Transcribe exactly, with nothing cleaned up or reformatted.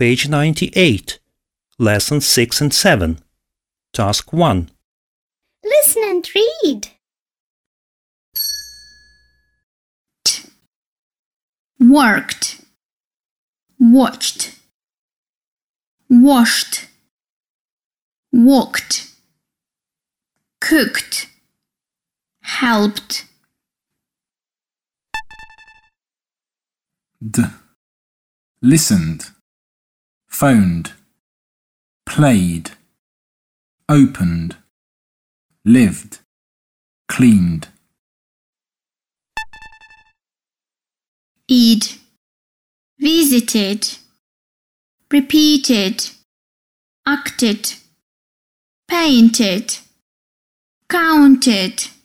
Page ninety-eight, Lessons six and seven. Task one. Listen and read. T. Worked, watched, washed, walked, cooked, helped. D. Listened, phoned, played, opened, lived, cleaned. Ed. Visited, repeated, acted, painted, counted.